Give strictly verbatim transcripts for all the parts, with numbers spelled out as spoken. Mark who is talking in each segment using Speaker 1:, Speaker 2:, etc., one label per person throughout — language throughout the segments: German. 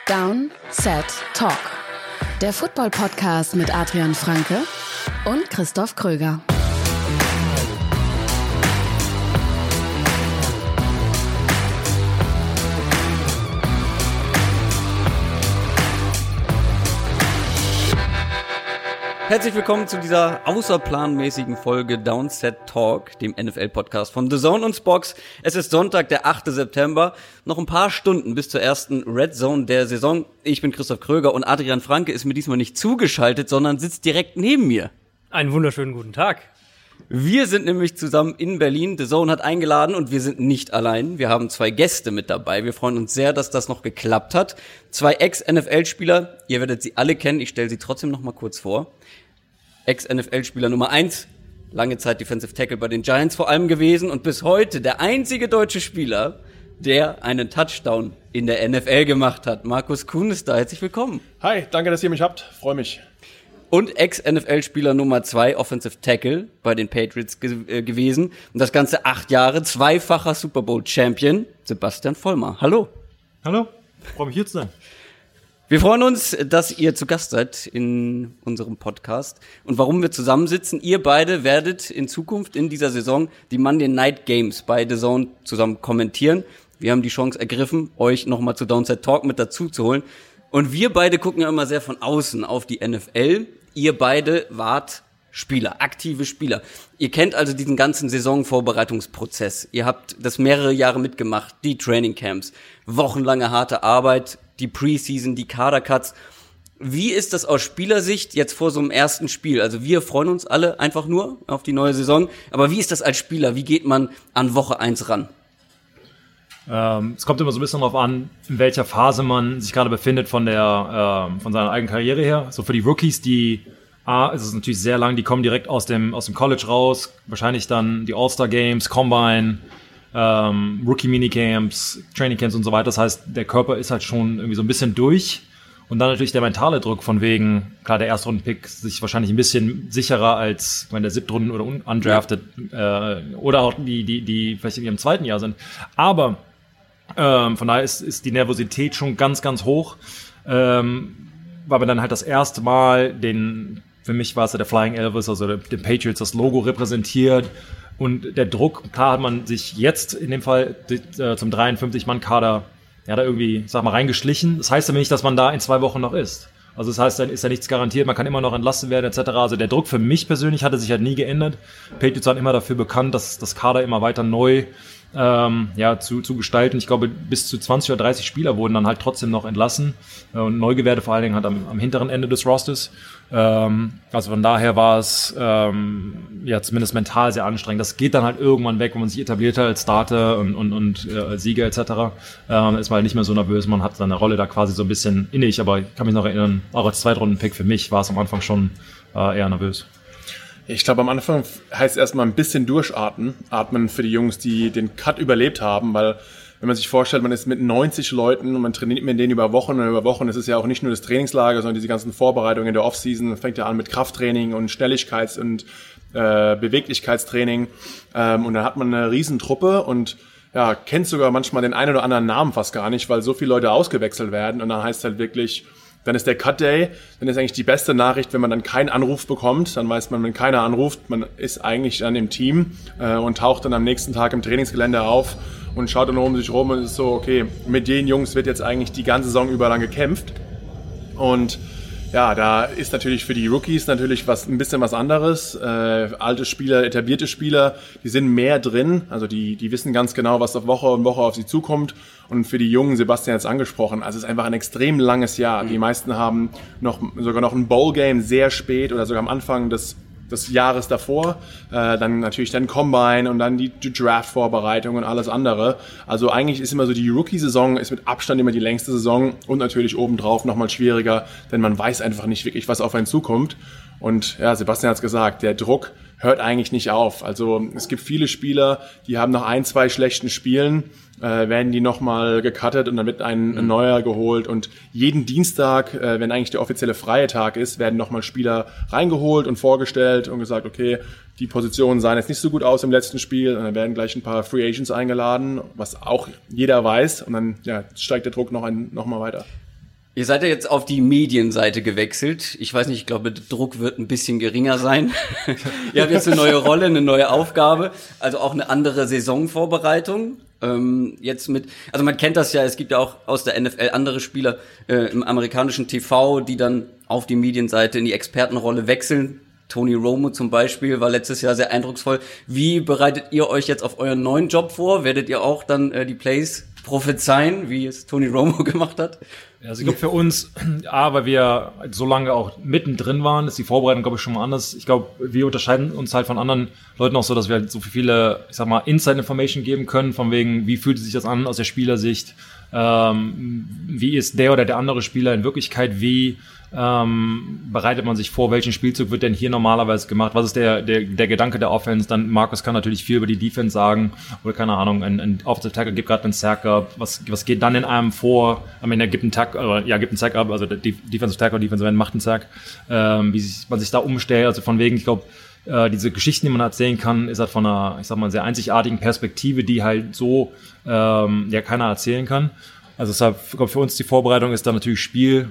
Speaker 1: Down, Set, Talk. Der Football-Podcast mit Adrian Franke und Christoph Kröger.
Speaker 2: Herzlich willkommen zu dieser außerplanmäßigen Folge Downset Talk, dem N F L-Podcast von The Zone und Spox. Es ist Sonntag, der achte September. Noch ein paar Stunden bis zur ersten Red Zone der Saison. Ich bin Christoph Kröger und Adrian Franke ist mir diesmal nicht zugeschaltet, sondern sitzt direkt neben mir.
Speaker 3: Einen wunderschönen guten Tag.
Speaker 2: Wir sind nämlich zusammen in Berlin. The Zone hat eingeladen und wir sind nicht allein. Wir haben zwei Gäste mit dabei. Wir freuen uns sehr, dass das noch geklappt hat. Zwei Ex-N F L-Spieler. Ihr werdet sie alle kennen. Ich stelle sie trotzdem noch mal kurz vor. Ex-N F L-Spieler Nummer eins, lange Zeit Defensive Tackle bei den Giants vor allem gewesen und bis heute der einzige deutsche Spieler, der einen Touchdown in der N F L gemacht hat. Markus Kuhn ist da. Herzlich willkommen.
Speaker 4: Hi, danke, dass ihr mich habt. Freue mich.
Speaker 2: Und Ex-N F L-Spieler Nummer zwei, Offensive Tackle bei den Patriots ge- äh, gewesen. Und das Ganze acht Jahre, zweifacher Super Bowl-Champion, Sebastian Vollmer. Hallo.
Speaker 5: Hallo, freue mich hier zu sein.
Speaker 2: Wir freuen uns, dass ihr zu Gast seid in unserem Podcast. Und warum wir zusammensitzen, ihr beide werdet in Zukunft in dieser Saison die Monday Night Games bei The Zone zusammen kommentieren. Wir haben die Chance ergriffen, euch nochmal zu Downset Talk mit dazu zu holen. Und wir beide gucken ja immer sehr von außen auf die N F L. Ihr beide wart Spieler, aktive Spieler. Ihr kennt also diesen ganzen Saisonvorbereitungsprozess. Ihr habt das mehrere Jahre mitgemacht, die Trainingcamps, wochenlange harte Arbeit, die Preseason, die Kadercuts. Wie ist das aus Spielersicht jetzt vor so einem ersten Spiel? Also wir freuen uns alle einfach nur auf die neue Saison. Aber wie ist das als Spieler? Wie geht man an Woche eins ran?
Speaker 5: Ähm, es kommt immer so ein bisschen darauf an, in welcher Phase man sich gerade befindet von der äh, von seiner eigenen Karriere her. So für die Rookies, die A, ist es natürlich sehr lang, die kommen direkt aus dem aus dem College raus, wahrscheinlich dann die All-Star Games, Combine, ähm, Rookie-Minicamps, Trainingcamps und so weiter. Das heißt, der Körper ist halt schon irgendwie so ein bisschen durch. Und dann natürlich der mentale Druck von wegen, klar, der Erstrunden-Pick sich wahrscheinlich ein bisschen sicherer als, wenn der Siebtrunden- oder undrafted äh, oder auch die, die, die vielleicht in ihrem zweiten Jahr sind. Aber ähm, von daher ist, ist die Nervosität schon ganz, ganz hoch. Ähm, weil man dann halt das erste Mal den, für mich war es ja der Flying Elvis, also der, den Patriots, das Logo repräsentiert. Und der Druck, klar hat man sich jetzt in dem Fall äh, zum dreiundfünfzig-Mann-Kader ja da irgendwie, sag mal, reingeschlichen. Das heißt aber nicht, dass man da in zwei Wochen noch ist. Also das heißt, dann ist ja nichts garantiert, man kann immer noch entlassen werden et cetera. Also der Druck für mich persönlich hatte sich halt nie geändert. Patriots waren immer dafür bekannt, dass das Kader immer weiter neu ähm, ja, zu, zu gestalten. Ich glaube, bis zu zwanzig oder dreißig Spieler wurden dann halt trotzdem noch entlassen. Und Neugewährte vor allen Dingen halt am, am hinteren Ende des Rosters. Ähm, also von daher war es ähm, ja zumindest mental sehr anstrengend. Das geht dann halt irgendwann weg, wenn man sich etabliert hat als Starter und, und, und äh, als Sieger et cetera. Ähm, ist man halt nicht mehr so nervös. Man hat seine Rolle da quasi so ein bisschen innig. Aber ich kann mich noch erinnern, auch als Zweitrunden-Pick für mich war es am Anfang schon äh, eher nervös.
Speaker 4: Ich glaube, am Anfang heißt es erstmal ein bisschen durchatmen, atmen für die Jungs, die den Cut überlebt haben, weil wenn man sich vorstellt, man ist mit neunzig Leuten und man trainiert mit denen über Wochen und über Wochen, es ist ja auch nicht nur das Trainingslager, sondern diese ganzen Vorbereitungen in der Offseason, fängt ja an mit Krafttraining und Schnelligkeits- und äh, Beweglichkeitstraining ähm, und dann hat man eine Riesentruppe und ja, kennt sogar manchmal den einen oder anderen Namen fast gar nicht, weil so viele Leute ausgewechselt werden und dann heißt es halt wirklich, dann ist der Cut Day, dann ist eigentlich die beste Nachricht, wenn man dann keinen Anruf bekommt, dann weiß man, wenn keiner anruft, man ist eigentlich dann im Team äh, und taucht dann am nächsten Tag im Trainingsgelände auf und schaut dann um sich rum und ist so, okay, mit den Jungs wird jetzt eigentlich die ganze Saison über lang gekämpft und ja, da ist natürlich für die Rookies natürlich was ein bisschen was anderes. Äh, alte Spieler, etablierte Spieler, die sind mehr drin. Also die die wissen ganz genau, was auf Woche und Woche auf sie zukommt. Und für die Jungen, Sebastian hat es angesprochen, also es ist einfach ein extrem langes Jahr. Die meisten haben noch sogar noch ein Bowl-Game sehr spät oder sogar am Anfang des des Jahres davor, äh, dann natürlich dann Combine und dann die, die Draft-Vorbereitung und alles andere. Also eigentlich ist immer so, die Rookie-Saison ist mit Abstand immer die längste Saison und natürlich obendrauf nochmal schwieriger, denn man weiß einfach nicht wirklich, was auf einen zukommt. Und ja, Sebastian hat es gesagt, der Druck hört eigentlich nicht auf. Also es gibt viele Spieler, die haben nach ein, zwei schlechten Spielen, äh, werden die nochmal gecuttet und dann wird ein, ein neuer geholt. Und jeden Dienstag, äh, wenn eigentlich der offizielle freie Tag ist, werden nochmal Spieler reingeholt und vorgestellt und gesagt, okay, die Positionen sahen jetzt nicht so gut aus im letzten Spiel. Und dann werden gleich ein paar Free Agents eingeladen, was auch jeder weiß. Und dann ja, steigt der Druck noch, ein, noch mal weiter.
Speaker 2: Ihr seid ja jetzt auf die Medienseite gewechselt. Ich weiß nicht, ich glaube, der Druck wird ein bisschen geringer sein. Ihr habt jetzt eine neue Rolle, eine neue Aufgabe, also auch eine andere Saisonvorbereitung. Ähm, jetzt mit, also man kennt das ja, es gibt ja auch aus der N F L andere Spieler äh, im amerikanischen T V, die dann auf die Medienseite in die Expertenrolle wechseln. Tony Romo zum Beispiel war letztes Jahr sehr eindrucksvoll. Wie bereitet ihr euch jetzt auf euren neuen Job vor? Werdet ihr auch dann äh, die Plays prophezeien, wie es Tony Romo gemacht hat?
Speaker 5: Also ich glaube für uns, A, weil wir so lange auch mittendrin waren, ist die Vorbereitung, glaube ich, schon mal anders. Ich glaube, wir unterscheiden uns halt von anderen Leuten auch so, dass wir halt so viele, ich sag mal, Inside-Information geben können, von wegen, wie fühlt sich das an aus der Spielersicht, ähm, wie ist der oder der andere Spieler in Wirklichkeit, wie ähm, bereitet man sich vor, welchen Spielzug wird denn hier normalerweise gemacht, was ist der der der Gedanke der Offense, dann Markus kann natürlich viel über die Defense sagen, oder keine Ahnung, ein, ein Offensive Tackle gibt gerade einen Sack ab, was was geht dann in einem vor, ich meine, er gibt einen Tack, oder, ja, gibt einen Sack ab, also der Defensive Tackle, Defensive End macht einen Sack, ähm, wie sich, man sich da umstellt, also von wegen, ich glaube, äh, diese Geschichten, die man erzählen kann, ist halt von einer, ich sag mal, sehr einzigartigen Perspektive, die halt so ähm, ja keiner erzählen kann. Also deshalb, ich glaube, für uns die Vorbereitung ist dann natürlich Spiel,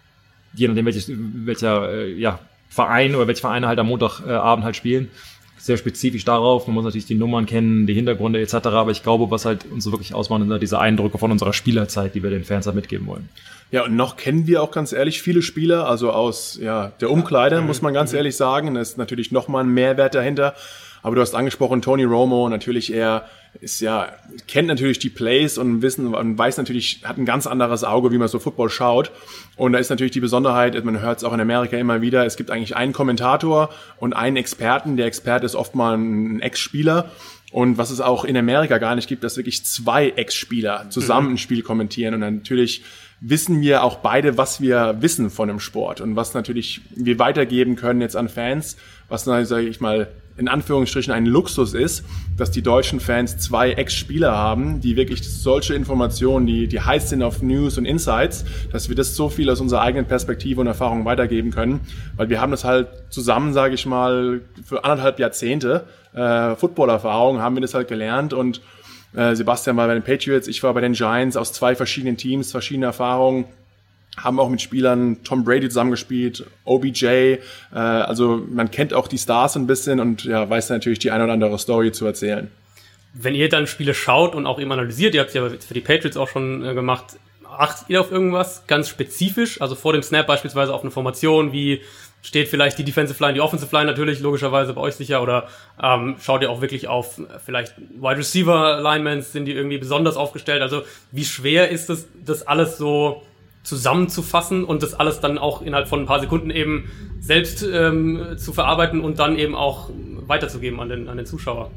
Speaker 5: je nachdem welches, welcher äh, ja, Verein oder welche Vereine halt am Montagabend äh, halt spielen. Sehr spezifisch darauf. Man muss natürlich die Nummern kennen, die Hintergründe et cetera. Aber ich glaube, was halt uns so wirklich ausmacht, sind halt diese Eindrücke von unserer Spielerzeit, die wir den Fans halt mitgeben wollen.
Speaker 4: Ja, und noch kennen wir auch ganz ehrlich viele Spieler, also aus ja der Umkleide, muss man ganz ehrlich sagen. Da ist natürlich nochmal ein Mehrwert dahinter. Aber du hast angesprochen, Tony Romo, natürlich er ist ja, kennt natürlich die Plays und wissen und weiß natürlich, hat ein ganz anderes Auge, wie man so Football schaut. Und da ist natürlich die Besonderheit, man hört es auch in Amerika immer wieder, es gibt eigentlich einen Kommentator und einen Experten. Der Experte ist oft mal ein Ex-Spieler. Und was es auch in Amerika gar nicht gibt, dass wirklich zwei Ex-Spieler zusammen ein Spiel kommentieren. Und dann natürlich wissen wir auch beide, was wir wissen von dem Sport und was natürlich wir weitergeben können jetzt an Fans, was, sage ich mal, in Anführungsstrichen ein Luxus ist, dass die deutschen Fans zwei Ex-Spieler haben, die wirklich solche Informationen, die, die heiß sind auf News und Insights, dass wir das so viel aus unserer eigenen Perspektive und Erfahrung weitergeben können, weil wir haben das halt zusammen, sage ich mal, für anderthalb Jahrzehnte äh, Football-Erfahrung haben wir das halt gelernt und äh, Sebastian war bei den Patriots, ich war bei den Giants, aus zwei verschiedenen Teams, verschiedene Erfahrungen, haben auch mit Spielern Tom Brady zusammengespielt, O B J, äh, also man kennt auch die Stars ein bisschen und ja, weiß natürlich die eine oder andere Story zu erzählen.
Speaker 3: Wenn ihr dann Spiele schaut und auch eben analysiert, ihr habt es ja für die Patriots auch schon äh, gemacht, achtet ihr auf irgendwas ganz spezifisch, also vor dem Snap beispielsweise auf eine Formation, wie steht vielleicht die Defensive Line, die Offensive Line natürlich, logischerweise bei euch sicher, oder ähm, schaut ihr auch wirklich auf vielleicht Wide Receiver Linemen, sind die irgendwie besonders aufgestellt, also wie schwer ist es, das alles so zusammenzufassen und das alles dann auch innerhalb von ein paar Sekunden eben selbst ähm, zu verarbeiten und dann eben auch weiterzugeben an den, an den Zuschauer.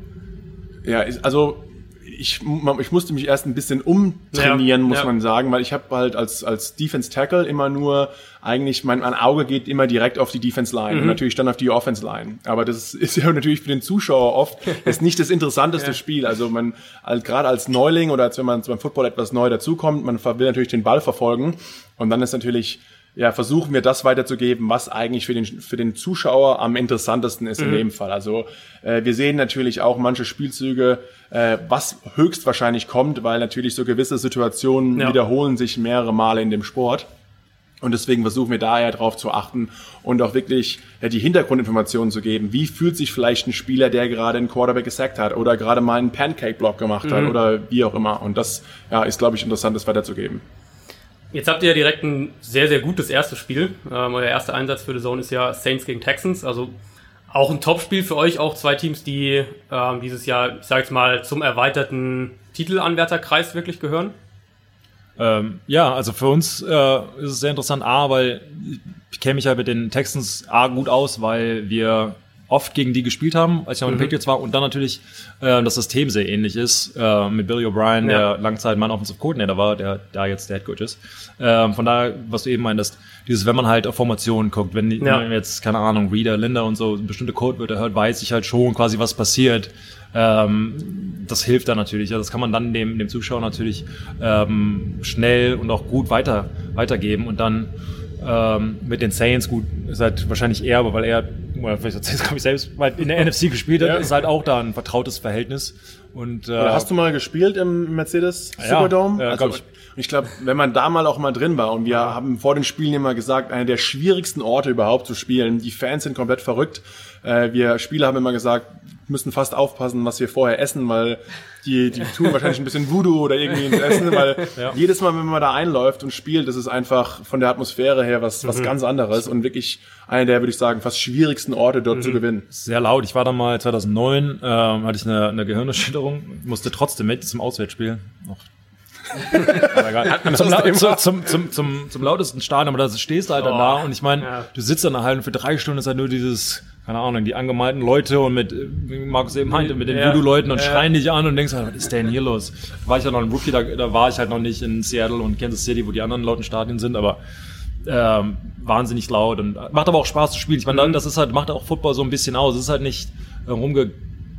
Speaker 4: Ja, also ich, ich musste mich erst ein bisschen umtrainieren, ja, muss ja. man sagen, weil ich habe halt als als Defense Tackle immer nur eigentlich, mein, mein Auge geht immer direkt auf die Defense Line mhm. und natürlich dann auf die Offense Line. Aber das ist ja natürlich für den Zuschauer oft ist nicht das interessanteste ja. Spiel. Also man halt, gerade als Neuling oder als wenn man beim Football etwas neu dazukommt, man will natürlich den Ball verfolgen und dann ist natürlich ja, versuchen wir das weiterzugeben, was eigentlich für den für den Zuschauer am interessantesten ist mhm. in dem Fall. Also äh, wir sehen natürlich auch manche Spielzüge, äh, was höchstwahrscheinlich kommt, weil natürlich so gewisse Situationen ja. wiederholen sich mehrere Male in dem Sport. Und deswegen versuchen wir daher drauf zu achten und auch wirklich ja, die Hintergrundinformationen zu geben. Wie fühlt sich vielleicht ein Spieler, der gerade einen Quarterback gesackt hat oder gerade mal einen Pancake-Block gemacht mhm. hat oder wie auch immer. Und das ja, ist, glaube ich, interessant, das weiterzugeben.
Speaker 3: Jetzt habt ihr ja direkt ein sehr, sehr gutes erstes Spiel. Ähm, euer erster Einsatz für die Zone ist ja Saints gegen Texans. Also auch ein Top-Spiel für euch, auch zwei Teams, die ähm, dieses Jahr, ich sag jetzt mal, zum erweiterten Titelanwärterkreis wirklich gehören.
Speaker 5: Ähm, ja, also für uns äh, ist es sehr interessant, A, weil ich kenne mich ja mit den Texans A gut aus, weil wir oft gegen die gespielt haben, als ich noch mit den Patriots war, und dann natürlich äh, das System sehr ähnlich ist, äh, mit Billy O'Brien, ja. der Langzeit mein Offensive Coordinator war, der da jetzt der Head Coach ist. Äh, von daher, was du eben meintest, dieses, wenn man halt auf Formationen guckt, wenn, die, ja. wenn man jetzt, keine Ahnung, Reader, Linda und so bestimmte Codewörter hört, weiß ich halt schon quasi, was passiert. Ähm, das hilft dann natürlich. Also das kann man dann dem, dem Zuschauer natürlich ähm, schnell und auch gut weiter weitergeben und dann ähm, mit den Saints, gut, ist halt wahrscheinlich eher, aber weil er, oder vielleicht erzählst du, glaube ich, selbst, weil in der N F C gespielt hat, ja. ist halt auch da ein vertrautes Verhältnis. Und, äh,
Speaker 4: Oder hast du mal gespielt im Mercedes
Speaker 5: ja,
Speaker 4: Superdome?
Speaker 5: Ja,
Speaker 4: also,
Speaker 5: ich.
Speaker 4: ich glaube, wenn man da mal auch mal drin war, und wir ja. haben vor den Spielen immer gesagt, einer der schwierigsten Orte überhaupt zu spielen. Die Fans sind komplett verrückt. Äh, wir Spieler haben immer gesagt, müssen fast aufpassen, was wir vorher essen, weil die, die tun wahrscheinlich ein bisschen Voodoo oder irgendwie ins Essen, weil ja. jedes Mal, wenn man da einläuft und spielt, das ist einfach von der Atmosphäre her was, was mhm. ganz anderes und wirklich einer der, würde ich sagen, fast schwierigsten Orte dort mhm. zu gewinnen.
Speaker 5: Sehr laut. Ich war da mal zweitausendneun, ähm, hatte ich eine, eine Gehirnerschütterung, musste trotzdem mit zum Auswärtsspiel. Noch. zum, zum, zum, zum, zum, zum lautesten Stadion, aber da stehst du halt dann oh, da und ich meine, ja. du sitzt dann halt und für drei Stunden ist halt nur dieses, keine Ahnung, die angemalten Leute und mit, wie Markus eben meinte, mit den ja. Voodoo-Leuten und ja. schreien dich an und denkst halt, was ist denn hier los? Da war ich ja noch ein Rookie, da, da war ich halt noch nicht in Seattle und Kansas City, wo die anderen lauten Stadien sind, aber ähm, wahnsinnig laut und macht aber auch Spaß zu spielen. Ich meine, mhm. das ist halt, macht auch Football so ein bisschen aus. Es ist halt nicht äh, rumge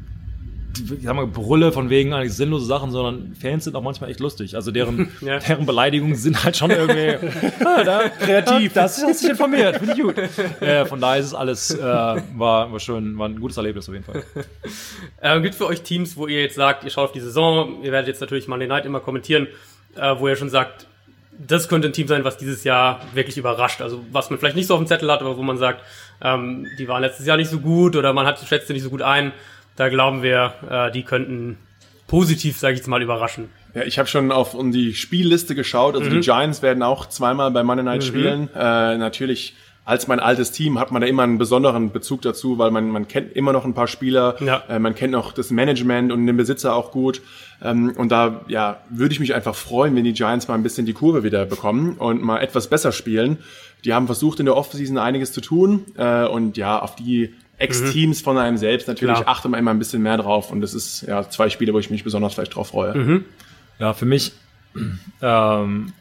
Speaker 5: ich sag mal, Brülle von wegen eigentlich sinnlose Sachen, sondern Fans sind auch manchmal echt lustig. Also deren, ja. deren Beleidigungen sind halt schon irgendwie ah, da, kreativ. Das hast dich informiert, finde ich gut. Äh, von daher ist es alles, äh, war, war schön, war ein gutes Erlebnis auf jeden Fall.
Speaker 3: Ähm, gibt es für euch Teams, wo ihr jetzt sagt, ihr schaut auf die Saison, ihr werdet jetzt natürlich Monday Night immer kommentieren, äh, wo ihr schon sagt, das könnte ein Team sein, was dieses Jahr wirklich überrascht. Also was man vielleicht nicht so auf dem Zettel hat, aber wo man sagt, ähm, die waren letztes Jahr nicht so gut oder man hat schätzt sie nicht so gut ein. Da glauben wir, äh, die könnten positiv, sage ich jetzt mal, überraschen.
Speaker 4: Ja, ich habe schon auf um die Spielliste geschaut. Also mhm. die Giants werden auch zweimal bei Monday Night mhm. spielen. Äh, natürlich, als mein altes Team hat man da immer einen besonderen Bezug dazu, weil man man kennt immer noch ein paar Spieler. Ja. Äh, man kennt noch das Management und den Besitzer auch gut. Ähm, und da ja würde ich mich einfach freuen, wenn die Giants mal ein bisschen die Kurve wieder bekommen und mal etwas besser spielen. Die haben versucht, in der Offseason einiges zu tun. Äh, und ja, auf die Ex-Teams mhm. von einem selbst, natürlich Klar. achtet man immer ein bisschen mehr drauf und das ist ja zwei Spiele, wo ich mich besonders vielleicht drauf freue.
Speaker 5: Mhm. Ja, für mich ähm,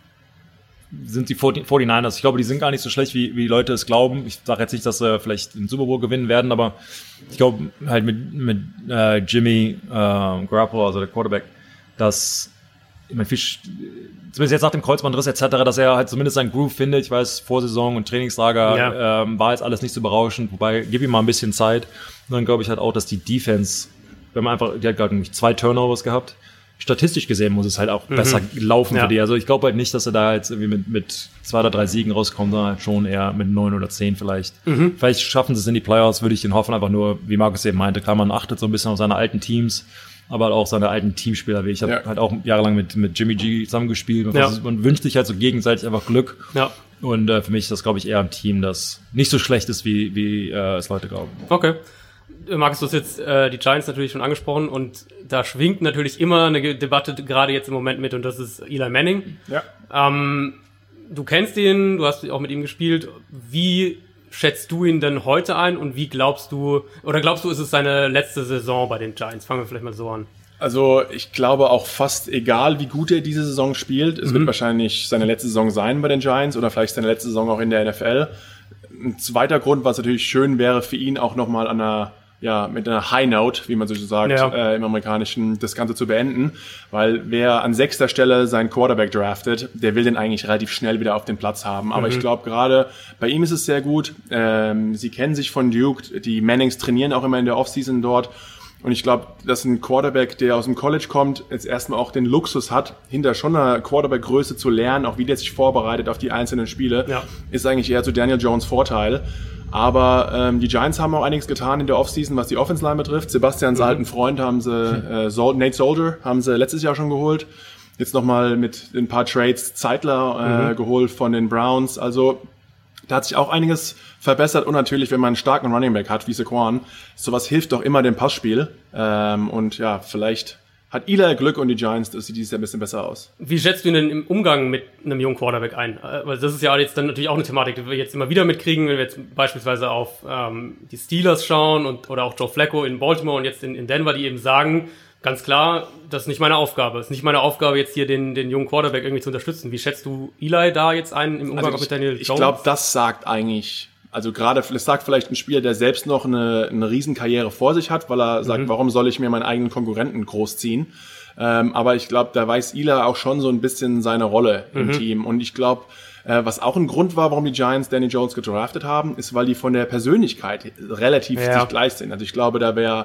Speaker 5: sind die forty-niners, ich glaube, die sind gar nicht so schlecht, wie, wie die Leute es glauben. Ich sage jetzt nicht, dass sie vielleicht den Super Bowl gewinnen werden, aber ich glaube halt mit, mit äh, Jimmy äh, Garoppolo, also der Quarterback, dass ich meine, Fisch, zumindest jetzt nach dem Kreuzbandriss et cetera, dass er halt zumindest seinen Groove findet. Ich weiß, Vorsaison und Trainingslager ja. ähm, war jetzt alles nicht so berauschend, wobei, gib ihm mal ein bisschen Zeit. Und dann glaube ich halt auch, dass die Defense, wenn man einfach, die hat gerade nämlich zwei Turnovers gehabt, statistisch gesehen muss es halt auch mhm. besser laufen ja. für die. Also ich glaube halt nicht, dass er da jetzt irgendwie mit, mit zwei oder drei Siegen rauskommt, sondern halt schon eher mit neun oder zehn vielleicht. Mhm. Vielleicht schaffen sie es in die Playoffs, würde ich ihnen hoffen, einfach nur, wie Markus eben meinte, klar, man achtet so ein bisschen auf seine alten Teams, aber auch seine alten Teamspieler. Ich habe ja. halt auch jahrelang mit, mit Jimmy G zusammengespielt. Man, ja. man wünscht sich halt so gegenseitig einfach Glück. Ja. Und äh, für mich ist das, glaube ich, eher ein Team, das nicht so schlecht ist, wie, wie äh, es Leute glauben.
Speaker 3: Okay. Markus, du hast jetzt äh, die Giants natürlich schon angesprochen und da schwingt natürlich immer eine Debatte gerade jetzt im Moment mit und das ist Eli Manning. Ja. Ähm, du kennst ihn, du hast auch mit ihm gespielt. Wie schätzt du ihn denn heute ein und wie glaubst du, oder glaubst du, ist es seine letzte Saison bei den Giants? Fangen wir vielleicht mal so an.
Speaker 4: Also ich glaube auch fast egal, wie gut er diese Saison spielt, es mhm. wird wahrscheinlich seine letzte Saison sein bei den Giants oder vielleicht seine letzte Saison auch in der N F L. Ein zweiter Grund, was natürlich schön wäre für ihn auch nochmal an einer ja, mit einer High Note, wie man so sagt, ja. äh, im Amerikanischen, das Ganze zu beenden. Weil wer an sechster Stelle seinen Quarterback draftet, der will den eigentlich relativ schnell wieder auf den Platz haben. Aber mhm. ich glaube gerade, bei ihm ist es sehr gut. Ähm, sie kennen sich von Duke, die Mannings trainieren auch immer in der Offseason dort. Und ich glaube, dass ein Quarterback, der aus dem College kommt, jetzt erstmal auch den Luxus hat, hinter schon einer Quarterback-Größe zu lernen, auch wie der sich vorbereitet auf die einzelnen Spiele, ja. ist eigentlich eher zu Daniel Jones' Vorteil. Aber ähm, die Giants haben auch einiges getan in der Offseason, was die Offense-Line betrifft. Sebastians mhm. alten Freund haben sie, äh, Sol- Nate Soldier haben sie letztes Jahr schon geholt. Jetzt nochmal mit ein paar Trades Zeitler äh, mhm. geholt von den Browns. Also da hat sich auch einiges verbessert. Und natürlich, wenn man einen starken Running Back hat, wie Saquon, sowas hilft doch immer dem Passspiel. Ähm, und ja, vielleicht hat Eli Glück und die Giants, das sieht dieses Jahr ein bisschen besser aus.
Speaker 3: Wie schätzt du ihn denn im Umgang mit einem jungen Quarterback ein? Weil das ist ja jetzt dann natürlich auch eine Thematik, die wir jetzt immer wieder mitkriegen, wenn wir jetzt beispielsweise auf ähm, die Steelers schauen und oder auch Joe Flacco in Baltimore und jetzt in, in Denver, die eben sagen, ganz klar, das ist nicht meine Aufgabe. Es ist nicht meine Aufgabe, jetzt hier den, den jungen Quarterback irgendwie zu unterstützen. Wie schätzt du Eli da jetzt ein im Umgang
Speaker 4: also ich,
Speaker 3: mit Daniel Jones?
Speaker 4: Ich glaube, das sagt eigentlich... Also gerade, das sagt vielleicht ein Spieler, der selbst noch eine, eine Riesenkarriere vor sich hat, weil er sagt, mhm. warum soll ich mir meinen eigenen Konkurrenten großziehen? Ähm, aber ich glaube, da weiß Eli auch schon so ein bisschen seine Rolle mhm. im Team. Und ich glaube, äh, was auch ein Grund war, warum die Giants Danny Jones gedraftet haben, ist, weil die von der Persönlichkeit relativ ja. sich gleich sind. Also ich glaube, da wäre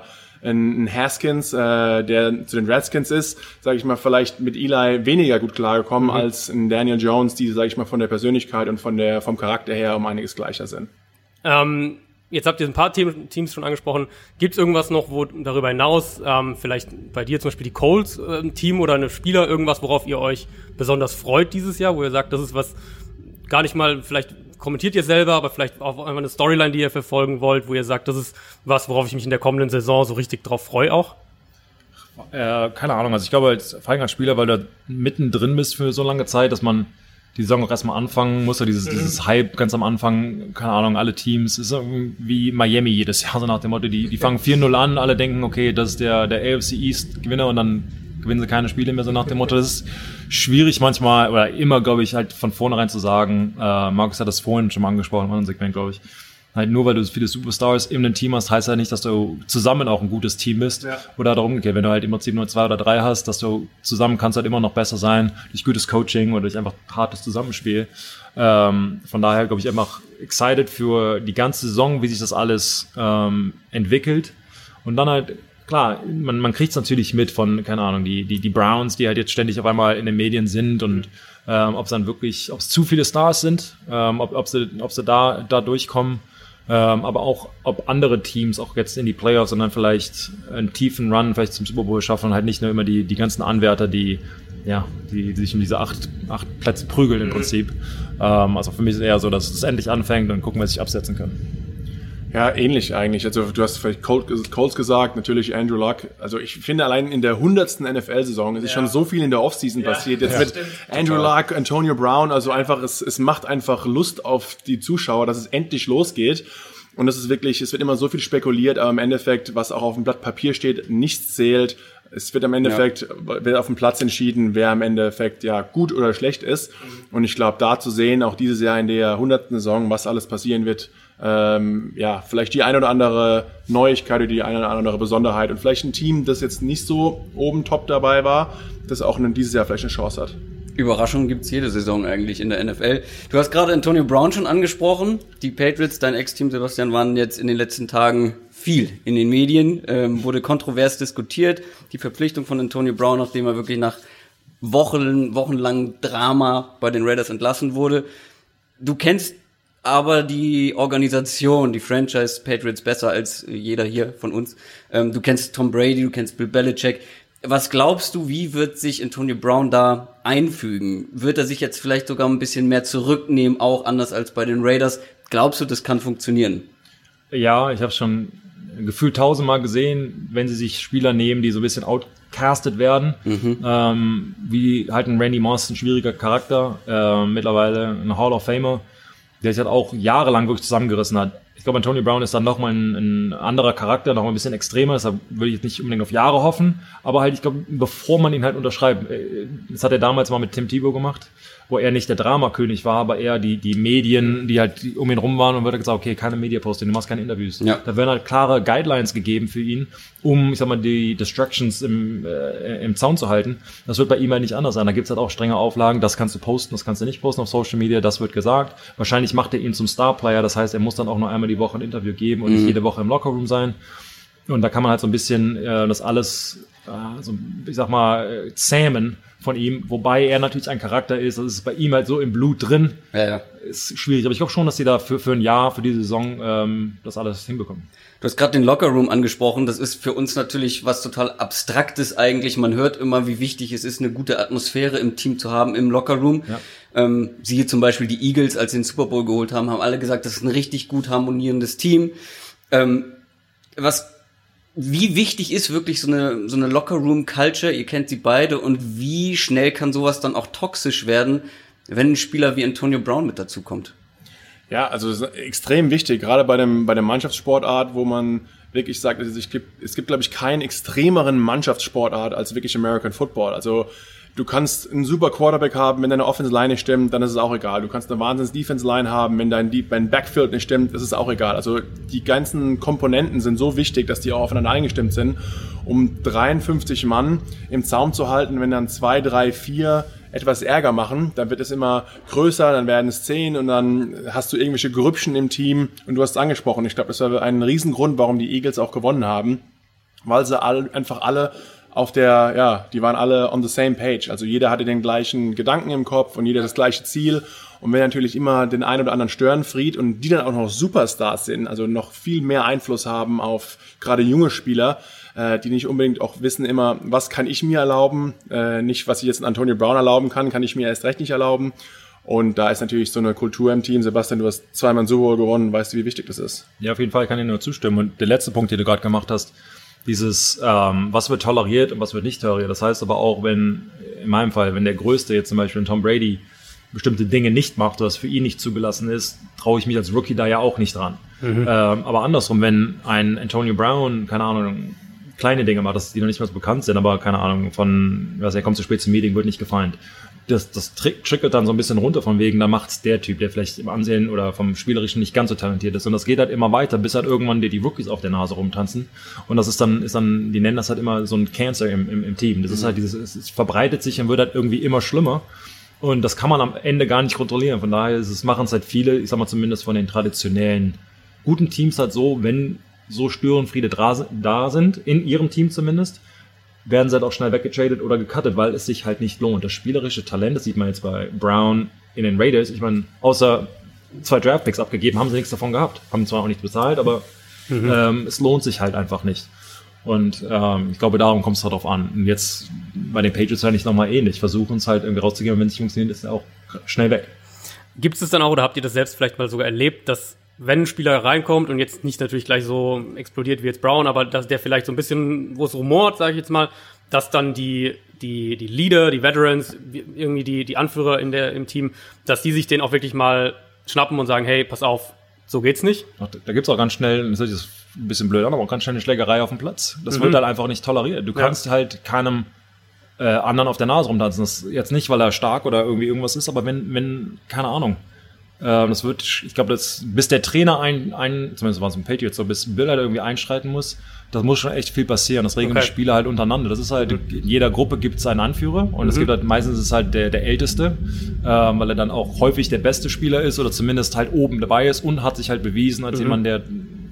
Speaker 4: ein, ein Haskins, äh, der zu den Redskins ist, sage ich mal, vielleicht mit Eli weniger gut klargekommen mhm. als ein Daniel Jones, die, sage ich mal, von der Persönlichkeit und von der vom Charakter her um einiges gleicher sind.
Speaker 3: Ähm, jetzt habt ihr ein paar Team, Teams schon angesprochen. Gibt es irgendwas noch, wo darüber hinaus, ähm, vielleicht bei dir zum Beispiel die Colts äh, ein Team oder eine Spieler, irgendwas, worauf ihr euch besonders freut dieses Jahr, wo ihr sagt, das ist was gar nicht mal, vielleicht kommentiert ihr selber, aber vielleicht auch einfach eine Storyline, die ihr verfolgen wollt, wo ihr sagt, das ist was, worauf ich mich in der kommenden Saison so richtig drauf freue auch?
Speaker 5: Äh, keine Ahnung, also ich glaube als, vor allem als Spieler, weil du mittendrin bist für so lange Zeit, dass man die Saison auch erstmal anfangen muss, ja dieses, mhm. dieses Hype ganz am Anfang, keine Ahnung, alle Teams, ist wie Miami jedes Jahr, so nach dem Motto, die, die fangen vier null an, alle denken, okay, das ist der, der A F C East Gewinner und dann gewinnen sie keine Spiele mehr, so nach dem Motto. Das ist schwierig manchmal, oder immer, glaube ich, halt von vornherein zu sagen, äh, Markus hat das vorhin schon mal angesprochen, in einem Segment, glaube ich, halt nur weil du viele Superstars in einem Team hast, heißt ja nicht, dass du zusammen auch ein gutes Team bist. Ja. Oder darum umgekehrt, wenn du halt im Prinzip nur zwei oder drei hast, dass du zusammen kannst halt immer noch besser sein, durch gutes Coaching oder durch einfach hartes Zusammenspiel. Ähm, von daher, glaube ich, einfach excited für die ganze Saison, wie sich das alles ähm, entwickelt. Und dann halt, klar, man, man kriegt es natürlich mit von, keine Ahnung, die, die, die Browns, die halt jetzt ständig auf einmal in den Medien sind und ähm, ob es dann wirklich, ob es zu viele Stars sind, ähm, ob, ob sie, ob sie da, da durchkommen. Ähm, aber auch, ob andere Teams auch jetzt in die Playoffs und dann vielleicht einen tiefen Run vielleicht zum Super Bowl schaffen und halt nicht nur immer die, die ganzen Anwärter, die, ja, die, die sich um diese acht, acht Plätze prügeln im Prinzip. Ähm, also für mich ist es eher so, dass es endlich anfängt und gucken, wer sich absetzen kann.
Speaker 4: Ja, ähnlich eigentlich. Also du hast vielleicht Colts gesagt, natürlich Andrew Luck. Also ich finde allein in der hundertsten N F L-Saison, es ist ja schon so viel in der Offseason ja. passiert. Jetzt ja, mit stimmt. Andrew Luck, Antonio Brown, also einfach, es, es macht einfach Lust auf die Zuschauer, dass es endlich losgeht. Und das ist wirklich, es wird immer so viel spekuliert, aber im Endeffekt, was auch auf dem Blatt Papier steht, nichts zählt. Es wird am Endeffekt, ja. wird auf dem Platz entschieden, wer im Endeffekt ja gut oder schlecht ist. Und ich glaube, da zu sehen, auch dieses Jahr in der hundertsten Saison, was alles passieren wird, ähm, ja, vielleicht die eine oder andere Neuigkeit oder die eine oder andere Besonderheit und vielleicht ein Team, das jetzt nicht so oben top dabei war, das auch dieses Jahr vielleicht eine Chance hat.
Speaker 2: Überraschungen gibt's jede Saison eigentlich in der N F L. Du hast gerade Antonio Brown schon angesprochen. Die Patriots, dein Ex-Team, Sebastian, waren jetzt in den letzten Tagen viel in den Medien, ähm, wurde kontrovers diskutiert. Die Verpflichtung von Antonio Brown, nachdem er wirklich nach Wochen, wochenlang Drama bei den Raiders entlassen wurde. Du kennst aber die Organisation, die Franchise Patriots besser als jeder hier von uns. Ähm, du kennst Tom Brady, du kennst Bill Belichick. Was glaubst du, wie wird sich Antonio Brown da einfügen? Wird er sich jetzt vielleicht sogar ein bisschen mehr zurücknehmen, auch anders als bei den Raiders? Glaubst du, das kann funktionieren?
Speaker 5: Ja, ich habe schon gefühlt tausendmal gesehen, wenn sie sich Spieler nehmen, die so ein bisschen outcastet werden, mhm. ähm, wie halt ein Randy Moss, ein schwieriger Charakter, äh, mittlerweile ein Hall of Famer, der sich halt auch jahrelang wirklich zusammengerissen hat. Ich glaube, Antonio Brown ist dann nochmal ein, ein anderer Charakter, nochmal ein bisschen extremer, deshalb würde ich jetzt nicht unbedingt auf Jahre hoffen, aber halt, ich glaube, bevor man ihn halt unterschreibt, das hat er damals mal mit Tim Tebow gemacht, wo er nicht der Dramakönig war, aber eher die, die Medien, die halt um ihn rum waren und wird gesagt, okay, keine Media-Posting, du machst keine Interviews. Ja. Da werden halt klare Guidelines gegeben für ihn, um, ich sag mal, die Distractions im, äh, im Zaun zu halten. Das wird bei ihm halt nicht anders sein. Da gibt's halt auch strenge Auflagen, das kannst du posten, das kannst du nicht posten auf Social Media, das wird gesagt. Wahrscheinlich macht er ihn zum Star-Player, das heißt, er muss dann auch nur einmal die Woche ein Interview geben und mhm. nicht jede Woche im Lockerroom sein. Und da kann man halt so ein bisschen äh, das alles, äh, so, ich sag mal, äh, zähmen von ihm, wobei er natürlich ein Charakter ist, das ist bei ihm halt so im Blut drin. Ja, ja. Ist schwierig, aber ich glaube schon, dass sie da für, für ein Jahr, für diese Saison ähm, das alles hinbekommen.
Speaker 2: Du hast gerade den Lockerroom angesprochen, das ist für uns natürlich was total Abstraktes eigentlich. Man hört immer, wie wichtig es ist, eine gute Atmosphäre im Team zu haben, im Lockerroom. Ja. Ähm, siehe zum Beispiel die Eagles, als sie den Super Bowl geholt haben, haben alle gesagt, das ist ein richtig gut harmonierendes Team. Ähm, was Wie wichtig ist wirklich so eine so eine Locker-Room-Culture? Ihr kennt sie beide. Und wie schnell kann sowas dann auch toxisch werden, wenn ein Spieler wie Antonio Brown mit dazu kommt?
Speaker 4: Ja, also das ist extrem wichtig, gerade bei dem bei der Mannschaftssportart, wo man wirklich sagt, es gibt, es gibt, glaube ich, keinen extremeren Mannschaftssportart als wirklich American Football. Also du kannst einen super Quarterback haben, wenn deine Offense-Line nicht stimmt, dann ist es auch egal. Du kannst eine Wahnsinns-Defense-Line haben, wenn dein, dein Backfield nicht stimmt, ist es auch egal. Also die ganzen Komponenten sind so wichtig, dass die auch aufeinander eingestimmt sind, um dreiundfünfzig Mann im Zaum zu halten. Wenn dann zwei, drei, vier etwas Ärger machen, dann wird es immer größer, dann werden es zehn und dann hast du irgendwelche Grüppchen im Team und du hast es angesprochen. Ich glaube, das war ein Riesengrund, warum die Eagles auch gewonnen haben. weil sie all, einfach alle auf der, ja, die waren alle on the same page. Also jeder hatte den gleichen Gedanken im Kopf und jeder das gleiche Ziel. Und wenn natürlich immer den einen oder anderen Störenfried und die dann auch noch Superstars sind, also noch viel mehr Einfluss haben auf gerade junge Spieler, äh, die nicht unbedingt auch wissen immer, was kann ich mir erlauben, äh, nicht was ich jetzt Antonio Brown erlauben kann, kann ich mir erst recht nicht erlauben. Und da ist natürlich so eine Kultur im Team. Sebastian, du hast zweimal ein Super Bowl gewonnen, weißt du, wie wichtig das ist?
Speaker 5: Ja, auf jeden Fall kann ich nur zustimmen. Und der letzte Punkt, den du gerade gemacht hast, dieses, ähm, was wird toleriert und was wird nicht toleriert. Das heißt aber auch, wenn, in meinem Fall, wenn der Größte jetzt zum Beispiel Tom Brady bestimmte Dinge nicht macht, was für ihn nicht zugelassen ist, traue ich mich als Rookie da ja auch nicht dran. Mhm. Ähm, aber andersrum, wenn ein Antonio Brown, keine Ahnung, kleine Dinge macht, dass die noch nicht mal so bekannt sind, aber keine Ahnung, von, was er kommt zu spät zum Meeting, wird nicht gefeind. Das, das triggert dann so ein bisschen runter von wegen, da macht's der Typ, der vielleicht im Ansehen oder vom Spielerischen nicht ganz so talentiert ist. Und das geht halt immer weiter, bis halt irgendwann dir die Rookies auf der Nase rumtanzen. Und das ist dann, ist dann, die nennen das halt immer so ein Cancer im, im, im Team. Das ist halt dieses, es, es verbreitet sich und wird halt irgendwie immer schlimmer. Und das kann man am Ende gar nicht kontrollieren. Von daher ist es, machen es halt viele, ich sag mal zumindest von den traditionellen guten Teams halt so, wenn so Störenfriede da sind, in ihrem Team zumindest, werden sie halt auch schnell weggetradet oder gecuttet, weil es sich halt nicht lohnt. Das spielerische Talent, das sieht man jetzt bei Brown in den Raiders, ich meine, außer zwei Draftpicks abgegeben, haben sie nichts davon gehabt. Haben zwar auch nichts bezahlt, aber mhm. ähm, es lohnt sich halt einfach nicht. Und ähm, ich glaube, darum kommt es halt drauf an. Und jetzt bei den Patriots halt nicht nochmal ähnlich. Versuchen es halt irgendwie rauszugeben, wenn es nicht funktioniert, ist er auch schnell weg.
Speaker 3: Gibt es dann auch, oder habt ihr das selbst vielleicht mal sogar erlebt, dass wenn ein Spieler reinkommt und jetzt nicht natürlich gleich so explodiert wie jetzt Brown, aber dass der vielleicht so ein bisschen, wo es rumort, sage ich jetzt mal, dass dann die die die Leader, die Veterans, irgendwie die die Anführer in der im Team, dass die sich den auch wirklich mal schnappen und sagen, hey, pass auf, so geht's nicht.
Speaker 5: Da, da gibt's auch ganz schnell, das ist ein bisschen blöd, aber auch ganz schnell eine Schlägerei auf dem Platz. Das mhm. wird halt einfach nicht toleriert. Du kannst ja. halt keinem äh, anderen auf der Nase rumtanzen. Das ist jetzt nicht, weil er stark oder irgendwie irgendwas ist, aber wenn wenn keine Ahnung. Das wird, ich glaube, das, bis der Trainer ein, ein zumindest war es ein Patriots, so bis Bill halt irgendwie einschreiten muss, das muss schon echt viel passieren. Das regeln okay. die Spieler halt untereinander. Das ist halt, mhm. in jeder Gruppe gibt es einen Anführer und mhm. es gibt halt, meistens ist es halt der, der Älteste, äh, weil er dann auch häufig der beste Spieler ist oder zumindest halt oben dabei ist und hat sich halt bewiesen als mhm. jemand, der,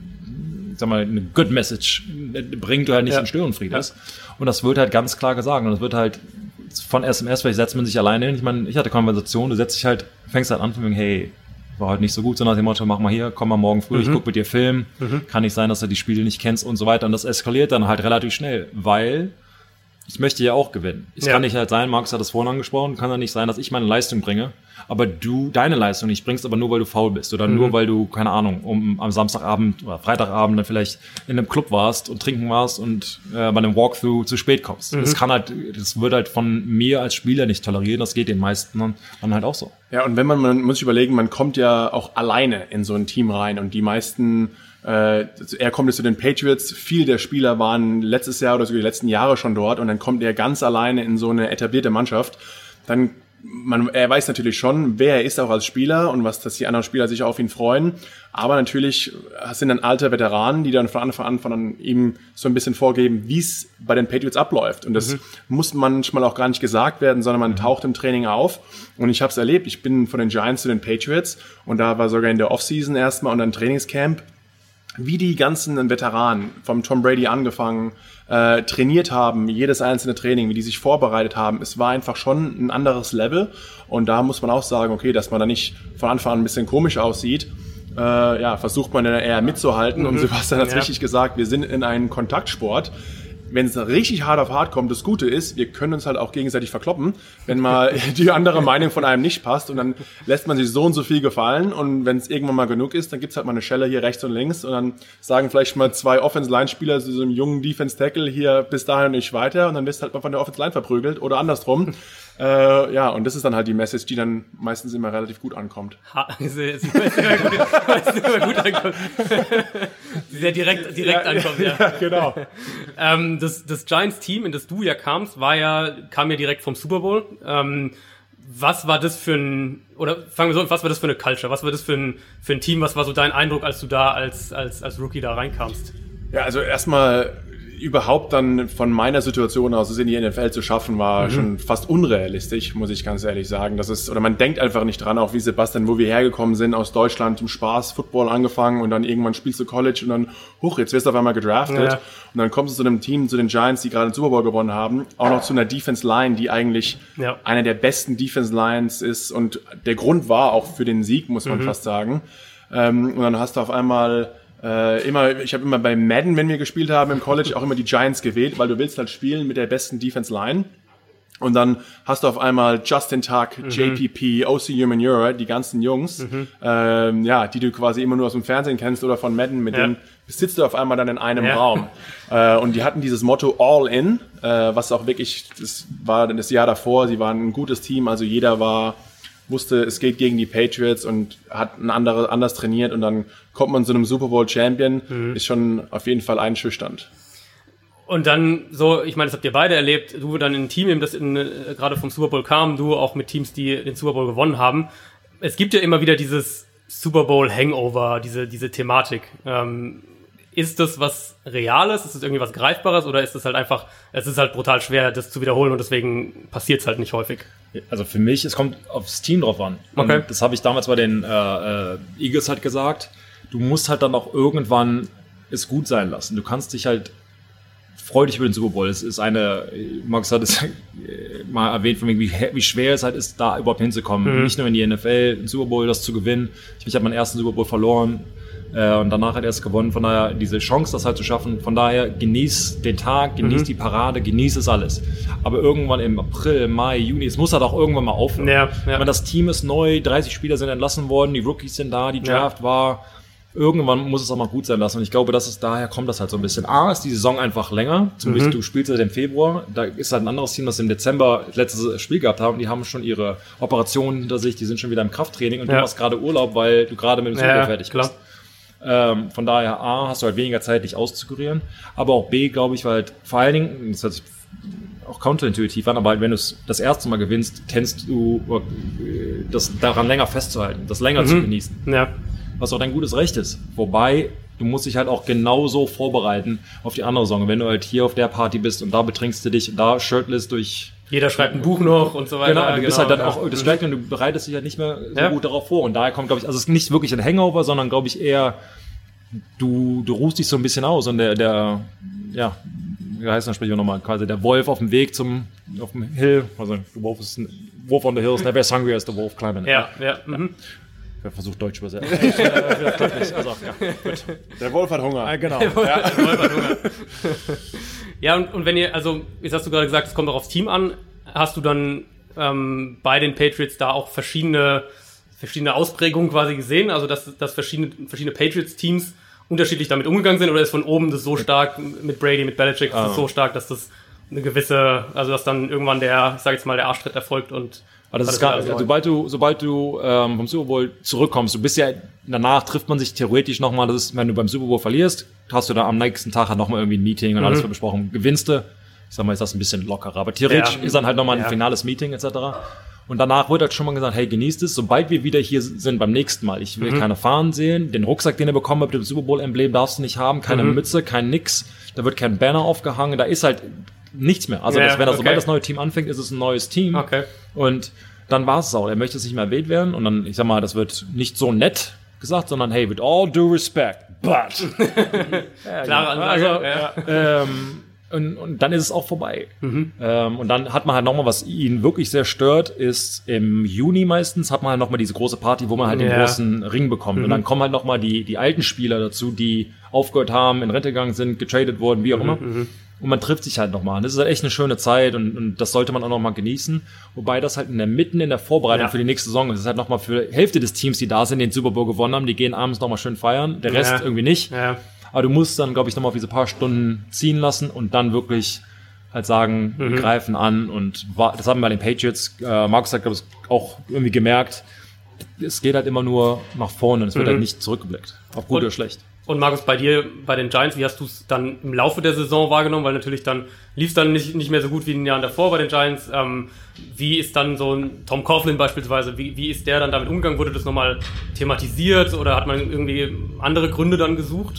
Speaker 5: sag mal, eine Good Message bringt oder halt nicht ja. in Störenfried ja. ist. Und das wird halt ganz klar gesagt und das wird halt von S M S, vielleicht setzt man sich alleine hin. Ich meine, ich hatte Konversation, du setzt dich halt, fängst halt an von wegen, hey, war heute nicht so gut, sondern dem Motto, mach mal hier, komm mal morgen früh, mhm. ich guck mit dir Film, mhm. kann nicht sein, dass du die Spiele nicht kennst und so weiter. Und das eskaliert dann halt relativ schnell, weil ich möchte ja auch gewinnen. Es ja. kann nicht halt sein, Markus hat das vorhin angesprochen, kann ja nicht sein, dass ich meine Leistung bringe, aber du deine Leistung nicht bringst, aber nur, weil du faul bist oder mhm. nur, weil du, keine Ahnung, um am Samstagabend oder Freitagabend dann vielleicht in einem Club warst und trinken warst und äh, bei einem Walkthrough zu spät kommst. Mhm. Das kann halt, das wird halt von mir als Spieler nicht tolerieren, das geht den meisten dann, dann halt auch so.
Speaker 4: Ja, und wenn man, man muss sich überlegen, man kommt ja auch alleine in so ein Team rein und die meisten Äh, er kommt jetzt zu den Patriots, viele der Spieler waren letztes Jahr oder sogar die letzten Jahre schon dort und dann kommt er ganz alleine in so eine etablierte Mannschaft. Dann, man, er weiß natürlich schon, wer er ist auch als Spieler und was, dass die anderen Spieler sich auf ihn freuen. Aber natürlich sind dann alte Veteranen, die dann von Anfang an von ihm so ein bisschen vorgeben, wie es bei den Patriots abläuft. Und das mhm. muss manchmal auch gar nicht gesagt werden, sondern man mhm. taucht im Training auf. Und ich habe es erlebt. Ich bin von den Giants zu den Patriots und da war sogar in der Offseason erstmal und dann Trainingscamp, wie die ganzen Veteranen, vom Tom Brady angefangen, äh, trainiert haben, jedes einzelne Training, wie die sich vorbereitet haben. Es war einfach schon ein anderes Level. Und da muss man auch sagen, okay, dass man da nicht von Anfang an ein bisschen komisch aussieht, äh, ja, versucht man dann eher mitzuhalten. Mhm. Und Sebastian hat es ja. richtig gesagt, wir sind in einem Kontaktsport. Wenn es richtig hart auf hart kommt, das Gute ist, wir können uns halt auch gegenseitig verkloppen, wenn mal die andere Meinung von einem nicht passt und dann lässt man sich so und so viel gefallen und wenn es irgendwann mal genug ist, dann gibt's halt mal eine Schelle hier rechts und links und dann sagen vielleicht mal zwei Offense-Line-Spieler zu so einem jungen Defense-Tackle hier bis dahin und nicht weiter und dann wirst du halt mal von der Offense-Line verprügelt oder andersrum. Äh, ja, und das ist dann halt die Message, die dann meistens immer relativ gut ankommt.
Speaker 3: Ha, sehr, sehr, sehr, gut, sehr gut ankommt. Sehr direkt, direkt ja, ankommt, ja. ja genau. ähm, das, das Giants-Team, in das du ja kamst, war ja, kam ja direkt vom Super Bowl. Ähm, was war das für ein, oder fangen wir so an, was war das für eine Culture? Was war das für ein, für ein Team? Was war so dein Eindruck, als du da als, als, als Rookie da reinkamst?
Speaker 4: Ja, also erstmal, überhaupt dann von meiner Situation aus, es in die N F L zu schaffen, war mhm. schon fast unrealistisch, muss ich ganz ehrlich sagen. Das ist, oder man denkt einfach nicht dran, auch wie Sebastian, wo wir hergekommen sind, aus Deutschland, im Spaß, Football angefangen und dann irgendwann spielst du College und dann, huch, jetzt wirst du auf einmal gedraftet ja. und dann kommst du zu einem Team, zu den Giants, die gerade den Super Bowl gewonnen haben, auch noch zu einer Defense Line, die eigentlich ja. einer der besten Defense Lines ist und der Grund war auch für den Sieg, muss man mhm. fast sagen. Ähm, und dann hast du auf einmal Äh, immer, ich habe immer bei Madden, wenn wir gespielt haben im College, auch immer die Giants gewählt, weil du willst halt spielen mit der besten Defense Line. Und dann hast du auf einmal Justin Tuck, mhm. J P P, O C Umenyiora, die ganzen Jungs, mhm. ähm, ja, die du quasi immer nur aus dem Fernsehen kennst oder von Madden, mit ja. denen sitzt du auf einmal dann in einem ja. Raum. Äh, und die hatten dieses Motto All In, äh, was auch wirklich, das war das Jahr davor, sie waren ein gutes Team, also jeder war wusste, es geht gegen die Patriots und hat ein anderes, anders trainiert und dann kommt man zu einem Super Bowl Champion, mhm. ist schon auf jeden Fall einschüchternd.
Speaker 3: Und dann so, ich meine, das habt ihr beide erlebt, du dann in ein Team, das in, äh, gerade vom Super Bowl kam, du auch mit Teams, die den Super Bowl gewonnen haben. Es gibt ja immer wieder dieses Super Bowl Hangover, diese, diese Thematik. Ähm, ist das was Reales? Ist das irgendwie was Greifbares? Oder ist es halt einfach, es ist halt brutal schwer, das zu wiederholen und deswegen passiert es halt nicht häufig?
Speaker 5: Also für mich, es kommt aufs Team drauf an. Okay. Und das habe ich damals bei den äh, Eagles halt gesagt. Du musst halt dann auch irgendwann es gut sein lassen. Du kannst dich halt, freu dich über den Super Bowl. Es ist eine, Max hat es mal erwähnt, von mir, wie, wie schwer es halt ist, da überhaupt hinzukommen. Mhm. Nicht nur in die N F L, den Super Bowl, das zu gewinnen. Ich, ich habe meinen ersten Super Bowl verloren. Und danach hat er es gewonnen, von daher diese Chance, das halt zu schaffen, von daher genieß den Tag, genieß mhm. die Parade, genieß es alles. Aber irgendwann im April, Mai, Juni, es muss halt auch irgendwann mal aufhören. Ja, ja. Meine, das Team ist neu, dreißig Spieler sind entlassen worden, die Rookies sind da, die Draft ja. war, irgendwann muss es auch mal gut sein lassen und ich glaube, dass es daher kommt das halt so ein bisschen. A, ist die Saison einfach länger, zum Beispiel mhm. du spielst halt im Februar, da ist halt ein anderes Team, das im Dezember das letzte Spiel gehabt haben, die haben schon ihre Operationen hinter sich, die sind schon wieder im Krafttraining und ja. du machst gerade Urlaub, weil du gerade mit dem Super Bowl ja, fertig bist. Klar. Ähm, von daher, A, hast du halt weniger Zeit, dich auszukurieren, aber auch B, glaube ich, weil halt vor allen Dingen, das hört sich auch counterintuitiv an, aber halt, wenn du es das erste Mal gewinnst, kennst du das daran länger festzuhalten, das länger mhm. zu genießen. Ja. Was auch dein gutes Recht ist. Wobei, du musst dich halt auch genauso vorbereiten auf die andere Saison. Wenn du halt hier auf der Party bist und da betrinkst du dich und da shirtless durch...
Speaker 3: Jeder schreibt ein Buch noch und so weiter.
Speaker 5: Genau, du bist genau, halt dann ja. auch distracted und du bereitest dich halt nicht mehr so ja. gut darauf vor. Und daher kommt, glaube ich, also es ist nicht wirklich ein Hangover, sondern, glaube ich, eher, du, du ruhst dich so ein bisschen aus und der, der, ja, wie heißt das Sprichwort nochmal, quasi der Wolf auf dem Weg zum, auf dem Hill, also the wolf, is, wolf on the hill is never as hungry as the wolf climbing.
Speaker 3: Ja, ja. ja. Mhm.
Speaker 5: Wer versucht Deutsch übersetzen. also, ja, gut.
Speaker 4: Der Wolf hat Hunger.
Speaker 5: Ah, genau.
Speaker 3: Der Wolf, ja. Der Wolf hat Hunger. Ja, und, und wenn ihr, also, jetzt hast du gerade gesagt, es kommt auch aufs Team an, hast du dann ähm, bei den Patriots da auch verschiedene, verschiedene Ausprägungen quasi gesehen, also dass, dass verschiedene, verschiedene Patriots-Teams unterschiedlich damit umgegangen sind, oder ist von oben das so stark mit Brady, mit Belichick, ist das so stark, dass das eine gewisse, also dass dann irgendwann der, ich sag jetzt mal, der Arschtritt erfolgt und
Speaker 5: Aber das ist gar, sobald du, sobald du ähm, vom Super Bowl zurückkommst, du bist ja, danach trifft man sich theoretisch nochmal, das ist, wenn du beim Super Bowl verlierst, hast du da am nächsten Tag halt nochmal irgendwie ein Meeting und mhm. alles wird besprochen. Gewinnst du, ich sag mal, ist das ein bisschen lockerer, aber theoretisch ja. ist dann halt nochmal ein ja. finales Meeting et cetera. Und danach wird halt schon mal gesagt, hey, genießt es, sobald wir wieder hier sind beim nächsten Mal. Ich will mhm. keine Fahnen sehen, den Rucksack, den ihr bekommen habt mit dem Super Bowl-Emblem, darfst du nicht haben, keine mhm. Mütze, kein nix, da wird kein Banner aufgehangen, da ist halt nichts mehr. Also, ja, das, wenn das, okay. sobald das neue Team anfängt, ist es ein neues Team.
Speaker 3: Okay.
Speaker 5: Und dann war es auch. Er möchte es nicht mehr erwähnt werden. Und dann, ich sag mal, das wird nicht so nett gesagt, sondern hey, with all due respect, but.
Speaker 3: ja, Klare Ansage.
Speaker 5: Also, ja. ähm, und, und dann ist es auch vorbei. Mhm. Ähm, und dann hat man halt nochmal, was ihn wirklich sehr stört, ist im Juni meistens, hat man halt nochmal diese große Party, wo man halt ja. den großen Ring bekommt. Mhm. Und dann kommen halt nochmal die, die alten Spieler dazu, die aufgehört haben, in Rente gegangen sind, getradet wurden, wie auch mhm. immer. Mhm. Und man trifft sich halt nochmal. Das ist halt echt eine schöne Zeit und, und das sollte man auch nochmal genießen. Wobei das halt in der mitten in der Vorbereitung ja. für die nächste Saison ist. Das ist halt nochmal für die Hälfte des Teams, die da sind, den Super Bowl gewonnen haben, die gehen abends nochmal schön feiern. Der Rest ja. irgendwie nicht. Ja. Aber du musst dann, glaube ich, nochmal auf diese paar Stunden ziehen lassen und dann wirklich halt sagen, mhm. wir greifen an. Und das haben wir bei den Patriots, äh, Markus hat, glaube ich, auch irgendwie gemerkt, es geht halt immer nur nach vorne und es wird mhm. halt nicht zurückgeblickt. Ob gut und, oder schlecht.
Speaker 3: Und Markus, bei dir, bei den Giants, wie hast du es dann im Laufe der Saison wahrgenommen? Weil natürlich dann lief es dann nicht, nicht mehr so gut wie in den Jahren davor bei den Giants. Ähm, wie ist dann so ein Tom Coughlin beispielsweise, wie, wie ist der dann damit umgegangen? Wurde das nochmal thematisiert oder hat man irgendwie andere Gründe dann gesucht?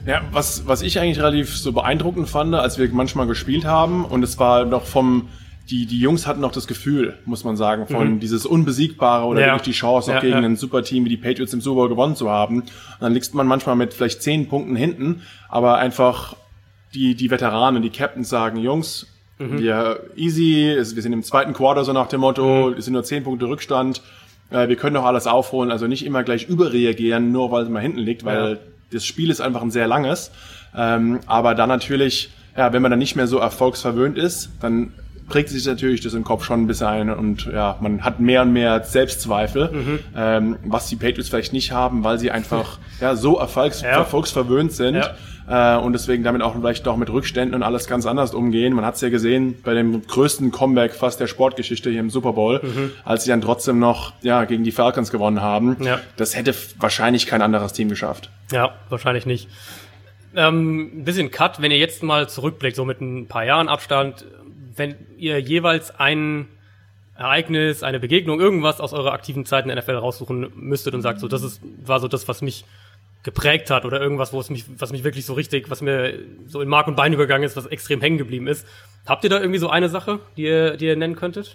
Speaker 4: Ja, was, was ich eigentlich relativ so beeindruckend fand, als wir manchmal gespielt haben, und es war noch vom, die, die Jungs hatten noch das Gefühl, muss man sagen, von mhm. dieses Unbesiegbare oder ja. wirklich die Chance, auch ja, gegen ja. ein Super-Team wie die Patriots im Super Bowl gewonnen zu haben. Und dann liegt man manchmal mit vielleicht zehn Punkten hinten, aber einfach die, die Veteranen, die Captains sagen, Jungs, mhm. wir easy, wir sind im zweiten Quarter so nach dem Motto, mhm. es sind nur zehn Punkte Rückstand, wir können doch alles aufholen, also nicht immer gleich überreagieren, nur weil es mal hinten liegt, weil ja. das Spiel ist einfach ein sehr langes, ähm, aber dann natürlich, ja, wenn man dann nicht mehr so erfolgsverwöhnt ist, dann prägt sich natürlich das im Kopf schon ein bisschen ein und ja, man hat mehr und mehr Selbstzweifel, mhm. ähm, was die Patriots vielleicht nicht haben, weil sie einfach ja so erfolgs- ja. erfolgsverwöhnt sind ja. äh, und deswegen damit auch vielleicht auch mit Rückständen und alles ganz anders umgehen. Man hat es ja gesehen bei dem größten Comeback fast der Sportgeschichte hier im Super Bowl, mhm. als sie dann trotzdem noch ja gegen die Falcons gewonnen haben. Ja. Das hätte wahrscheinlich kein anderes Team geschafft.
Speaker 3: Ja, wahrscheinlich nicht. Ähm, ein bisschen Cut, wenn ihr jetzt mal zurückblickt, so mit ein paar Jahren Abstand, wenn ihr jeweils ein Ereignis, eine Begegnung, irgendwas aus eurer aktiven Zeit in der N F L raussuchen müsstet und sagt, so das ist war so das, was mich geprägt hat oder irgendwas, wo es mich, was mich wirklich so richtig, was mir so in Mark und Bein übergegangen ist, was extrem hängen geblieben ist. Habt ihr da irgendwie so eine Sache, die ihr, die ihr nennen könntet?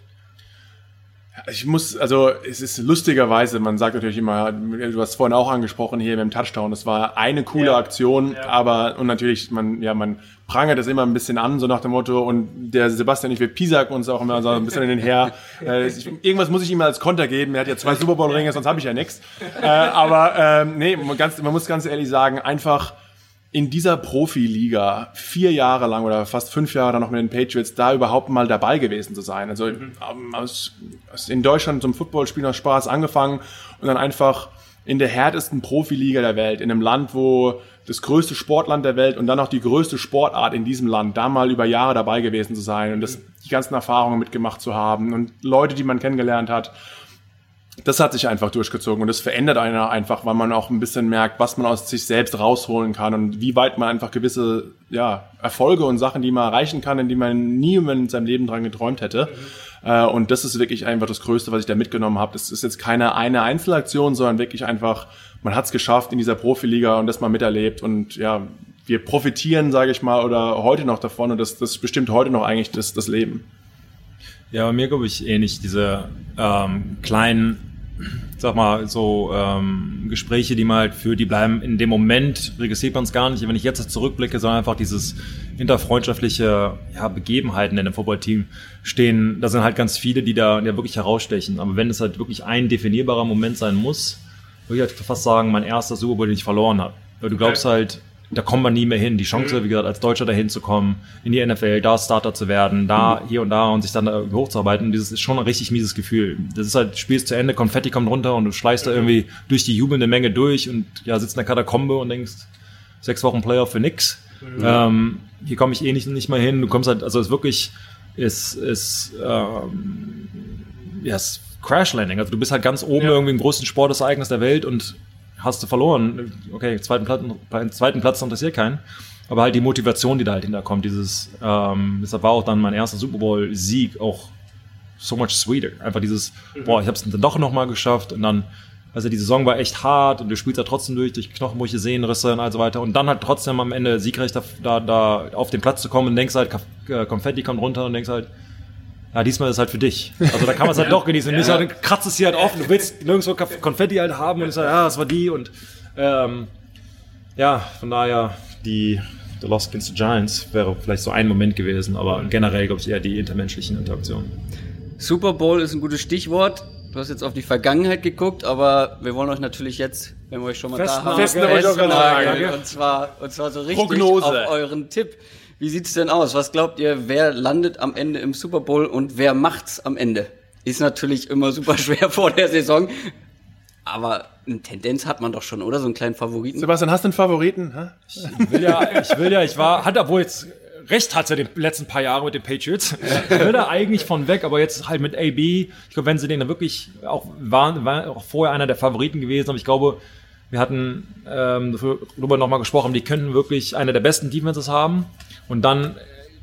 Speaker 4: Ich muss, also es ist lustigerweise, man sagt natürlich immer, du hast vorhin auch angesprochen hier mit dem Touchdown, das war eine coole ja. Aktion, ja. aber und natürlich, man ja, man prangert das immer ein bisschen an, so nach dem Motto, und der Sebastian, ich will Pisak uns auch immer so ein bisschen in den Her. Äh, ich, irgendwas muss ich ihm als Konter geben, er hat ja zwei Super Bowl Ringe, sonst habe ich ja nichts. Äh, aber ähm, nee, man, ganz, man muss ganz ehrlich sagen, einfach in dieser Profiliga vier Jahre lang oder fast fünf Jahre dann noch mit den Patriots da überhaupt mal dabei gewesen zu sein. Also mhm. aus, aus in Deutschland zum Footballspielen aus Spaß angefangen und dann einfach in der härtesten Profiliga der Welt, in einem Land, wo das größte Sportland der Welt und dann auch die größte Sportart in diesem Land, da mal über Jahre dabei gewesen zu sein und das, die ganzen Erfahrungen mitgemacht zu haben und Leute, die man kennengelernt hat. Das hat sich einfach durchgezogen und das verändert einen einfach, weil man auch ein bisschen merkt, was man aus sich selbst rausholen kann und wie weit man einfach gewisse ja, Erfolge und Sachen, die man erreichen kann, in die man nie in seinem Leben dran geträumt hätte. Mhm. Äh, und das ist wirklich einfach das Größte, was ich da mitgenommen habe. Das ist jetzt keine eine Einzelaktion, sondern wirklich einfach, man hat es geschafft in dieser Profiliga und das mal miterlebt und ja, wir profitieren, sage ich mal, oder heute noch davon und das, das bestimmt heute noch eigentlich das, das Leben.
Speaker 5: Ja, bei mir glaube ich ähnlich, diese ähm, kleinen, sag mal, so ähm, Gespräche, die man halt für, die bleiben in dem Moment, registriert man es gar nicht, wenn ich jetzt zurückblicke, sondern einfach dieses interfreundschaftliche ja, Begebenheiten in einem Footballteam stehen, da sind halt ganz viele, die da ja wirklich herausstechen, aber wenn es halt wirklich ein definierbarer Moment sein muss, würde ich halt fast sagen, mein erster Super Bowl, den ich verloren habe, weil du glaubst halt, da kommt man nie mehr hin. Die Chance, wie gesagt, als Deutscher dahin zu kommen, in die N F L, da Starter zu werden, da, hier und da und sich dann da hochzuarbeiten. Dieses ist schon ein richtig mieses Gefühl. Das ist halt, Spiel ist zu Ende, Konfetti kommt runter und du schleichst da irgendwie durch die jubelnde Menge durch und ja, sitzt in der Katakombe und denkst, sechs Wochen Playoff für nix. Mhm. Ähm, hier komme ich eh nicht, nicht mal hin. Du kommst halt, also es ist wirklich, ist, ist, ähm, ja, es Crash Landing. Also du bist halt ganz oben ja. irgendwie im größten Sportereignis der Welt und hast du verloren, okay, zweiten Platz, zweiten Platz interessiert keinen, aber halt die Motivation, die da halt hinterkommt, dieses, ähm, deshalb war auch dann mein erster Super Bowl-Sieg auch so much sweeter, einfach dieses, mhm. boah, ich hab's dann doch nochmal geschafft und dann, also die Saison war echt hart und du spielst da trotzdem durch, durch Knochenbrüche, Sehnenrisse und all so weiter und dann halt trotzdem am Ende siegreich da, da, da auf den Platz zu kommen und denkst halt, Konfetti kommt runter und denkst halt, ja, diesmal ist es halt für dich. Also da kann man es halt doch genießen. Und nicht halt, kratzt es hier halt offen. Du willst nirgendwo Konfetti halt haben und ich sage, ja, das war die. Und ähm, ja, von daher, die The Lost Against the Giants wäre vielleicht so ein Moment gewesen, aber generell, glaube ich, eher die intermenschlichen Interaktionen.
Speaker 2: Super Bowl ist ein gutes Stichwort. Du hast jetzt auf die Vergangenheit geguckt, aber wir wollen euch natürlich jetzt, wenn wir euch schon mal
Speaker 4: Festnagel,
Speaker 2: da haben, festnageln. Und zwar, und zwar so richtig
Speaker 4: Prognose.
Speaker 2: Auf euren Tipp. Wie sieht's denn aus? Was glaubt ihr, wer landet am Ende im Super Bowl und wer macht's am Ende? Ist natürlich immer super schwer vor der Saison, aber eine Tendenz hat man doch schon, oder? So einen kleinen Favoriten.
Speaker 4: Sebastian, hast du einen Favoriten? Hä?
Speaker 5: Ich will ja, ich will ja, ich war, hat obwohl jetzt recht hatte die letzten paar Jahre mit den Patriots. Ich will da eigentlich von weg, aber jetzt halt mit A B. Ich glaube, wenn sie den da wirklich auch waren, war auch vorher einer der Favoriten gewesen, aber ich glaube, wir hatten ähm, darüber nochmal gesprochen, die könnten wirklich eine der besten Defenses haben. Und dann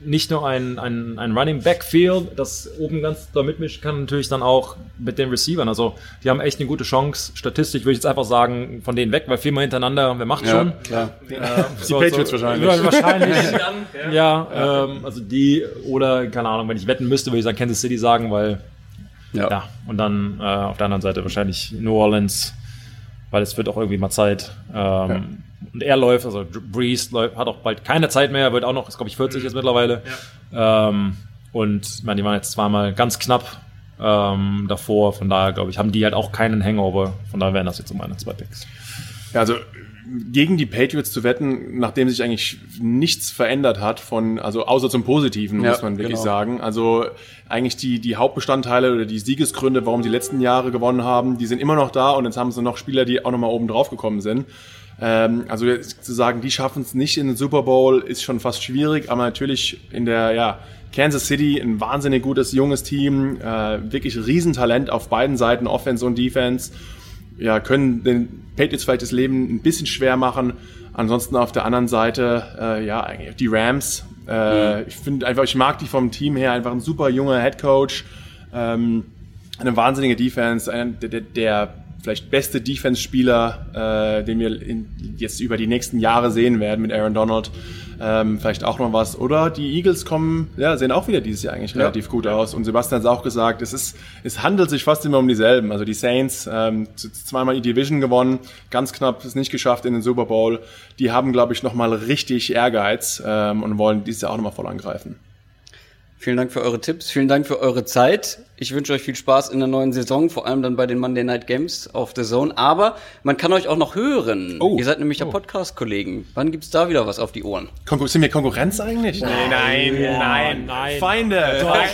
Speaker 5: nicht nur ein, ein, ein Running Backfield, das oben ganz da mitmischen kann, natürlich dann auch mit den Receivern. Also die haben echt eine gute Chance. Statistisch würde ich jetzt einfach sagen, von denen weg, weil viermal hintereinander, wer macht
Speaker 2: Ja,
Speaker 5: schon?
Speaker 2: klar.
Speaker 5: Äh,
Speaker 4: Die
Speaker 5: so,
Speaker 4: Patriots
Speaker 5: so,
Speaker 4: wahrscheinlich.
Speaker 5: Wahrscheinlich. ja, ja ähm, also die, oder keine Ahnung, wenn ich wetten müsste, würde ich sagen Kansas City sagen, weil
Speaker 2: Ja.
Speaker 5: ja, und dann äh, auf der anderen Seite wahrscheinlich New Orleans, weil es wird auch irgendwie mal Zeit. Ähm, ja. Und er läuft, also Brees läuft, hat auch bald keine Zeit mehr, wird auch noch, ist glaube ich vierzig jetzt mittlerweile. Ja. Ähm, und ich meine, die waren jetzt zweimal ganz knapp ähm, davor, von daher glaube ich, haben die halt auch keinen Hangover, von daher wären das jetzt so meine zwei Picks.
Speaker 4: Ja, also gegen die Patriots zu wetten, nachdem sich eigentlich nichts verändert hat, von, also außer zum Positiven,
Speaker 2: Ja,
Speaker 4: muss man wirklich
Speaker 2: genau.
Speaker 4: sagen. Also eigentlich die, die Hauptbestandteile oder die Siegesgründe, warum sie die letzten Jahre gewonnen haben, die sind immer noch da und jetzt haben sie noch Spieler, die auch nochmal oben drauf gekommen sind. Ähm, also zu sagen, die schaffen es nicht in den Super Bowl, ist schon fast schwierig, aber natürlich in der, ja, Kansas City, ein wahnsinnig gutes, junges Team, äh, wirklich Riesentalent auf beiden Seiten, Offense und Defense. Ja, können den Patriots vielleicht das Leben ein bisschen schwer machen. Ansonsten auf der anderen Seite, äh, ja, eigentlich die Rams. Äh, mhm. Ich finde einfach, ich mag die vom Team her, einfach ein super junger Headcoach, ähm, eine wahnsinnige Defense, einer der, der, der vielleicht beste Defense-Spieler, äh, den wir in, jetzt über die nächsten Jahre sehen werden mit Aaron Donald. Ähm, vielleicht auch noch was. Oder die Eagles kommen, ja, sehen auch wieder dieses Jahr eigentlich relativ ja. gut aus. Und Sebastian hat es auch gesagt, es ist, es handelt sich fast immer um dieselben. Also die Saints, ähm, zweimal die Division gewonnen, ganz knapp es nicht geschafft in den Super Bowl. Die haben, glaube ich, nochmal richtig Ehrgeiz ähm, und wollen dieses Jahr auch nochmal voll angreifen.
Speaker 2: Vielen Dank für eure Tipps, vielen Dank für eure Zeit. Ich wünsche euch viel Spaß in der neuen Saison, vor allem dann bei den Monday Night Games auf The Zone. Aber man kann euch auch noch hören.
Speaker 4: Oh.
Speaker 2: Ihr seid nämlich ja
Speaker 4: Oh.
Speaker 2: Podcast-Kollegen. Wann gibt's da wieder was auf die Ohren?
Speaker 4: Konkur- sind wir Konkurrenz eigentlich? Nein, nein,
Speaker 5: Boah,
Speaker 4: nein,
Speaker 5: nein.
Speaker 4: Feinde.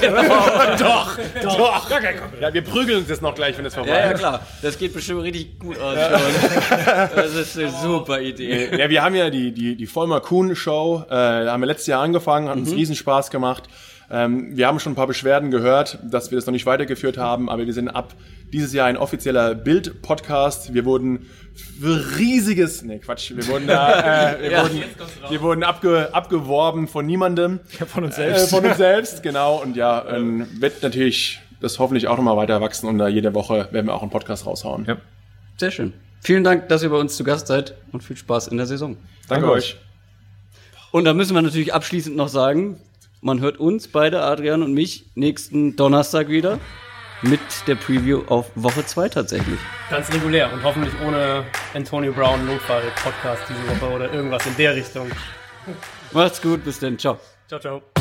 Speaker 4: Doch, doch, doch. Ja, wir prügeln uns jetzt noch gleich, wenn es vorbei
Speaker 2: Ja, ja,
Speaker 4: ist.
Speaker 2: klar. Das geht bestimmt richtig gut aus. Schon. Das ist eine super Idee.
Speaker 4: Ja, wir haben ja die, die, die Vollmer Kuhn Show, äh, da haben wir letztes Jahr angefangen, hat uns riesen Spaß gemacht. Ähm, wir haben schon ein paar Beschwerden gehört, dass wir das noch nicht weitergeführt haben, aber wir sind ab dieses Jahr ein offizieller Bild-Podcast. Wir wurden für riesiges, nee Quatsch, wir wurden da, äh, wir,
Speaker 2: Ja.
Speaker 4: wurden, wir wurden abge, abgeworben von niemandem.
Speaker 5: Ja, von uns
Speaker 4: Äh, von uns selbst, genau. Und ja, ähm, wird natürlich das hoffentlich auch nochmal weiter wachsen und da jede Woche werden wir auch einen Podcast raushauen.
Speaker 5: Ja.
Speaker 2: Sehr schön. Vielen Dank, dass ihr bei uns zu Gast seid und viel Spaß in der Saison.
Speaker 4: Danke,
Speaker 5: Danke
Speaker 4: euch.
Speaker 2: Und da müssen wir natürlich abschließend noch sagen, man hört uns beide, Adrian und mich, nächsten Donnerstag wieder mit der Preview auf Woche zwei tatsächlich.
Speaker 3: Ganz regulär und hoffentlich ohne Antonio Brown Notfall-Podcast diese Woche oder irgendwas in der Richtung.
Speaker 2: Macht's gut, bis dann, ciao.
Speaker 3: Ciao, ciao.